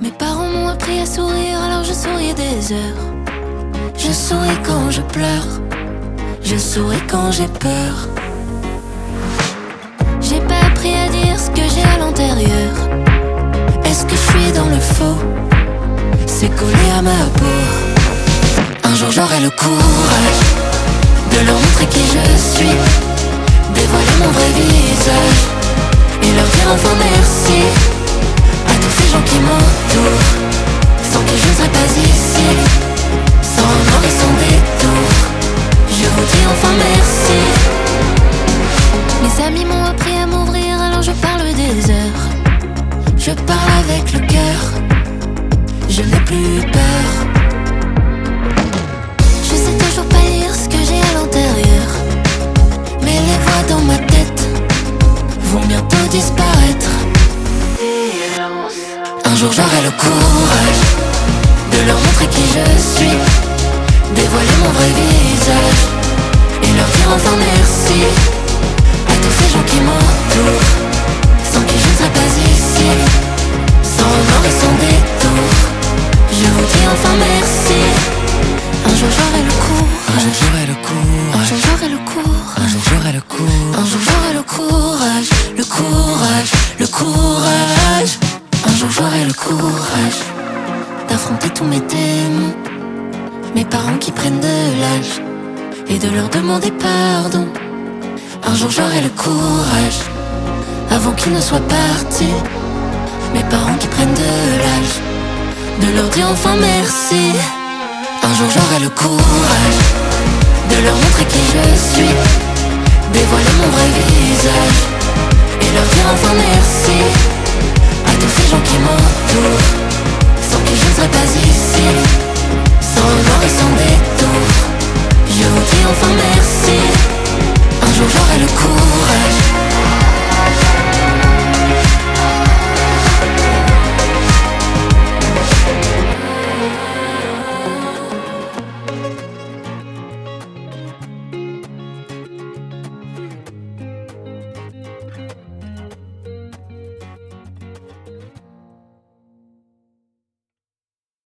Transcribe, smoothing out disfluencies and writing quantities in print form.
Mes parents m'ont appris à sourire, alors je souriais des heures. Je souris quand je pleure, je souris quand j'ai peur. J'ai pas appris à dire ce que j'ai à l'intérieur. Est-ce que je suis dans le faux? C'est collé à ma peau. Un jour j'aurai le courage de leur montrer qui je suis, dévoiler mon vrai visage et leur dire enfin merci à tous ces gens qui m'entourent, sans qui je ne serais pas ici, sans remords et sans détour. Je vous dis enfin merci. Mes amis m'ont appris à m'ouvrir, alors je parle des heures. Je parle avec le cœur, je n'ai plus peur. Je sais toujours pas lire ce que j'ai à l'intérieur, mais les voix dans ma tête vont bientôt disparaître. Un jour j'aurai le courage de leur montrer qui je suis, dévoiler mon vrai visage et leur dire enfin merci à tous ces gens qui m'entourent, sans qui je ne serais pas ici, sans remords et sans détour. Je vous dis enfin merci. Un jour j'aurai le courage, un jour j'aurai le courage, un jour j'aurai le courage, un jour j'aurai le courage, un jour j'aurai le courage, le courage, le courage. Un jour j'aurai le courage d'affronter tous mes démons, mes parents qui prennent de l'âge et de leur demander pardon. Un jour j'aurai le courage, avant qu'ils ne soient partis, mes parents qui prennent de l'âge, de leur dire enfin merci. Un jour j'aurai le courage de leur montrer qui je suis, dévoiler mon vrai visage et leur dire enfin merci à tous ces gens qui m'entourent,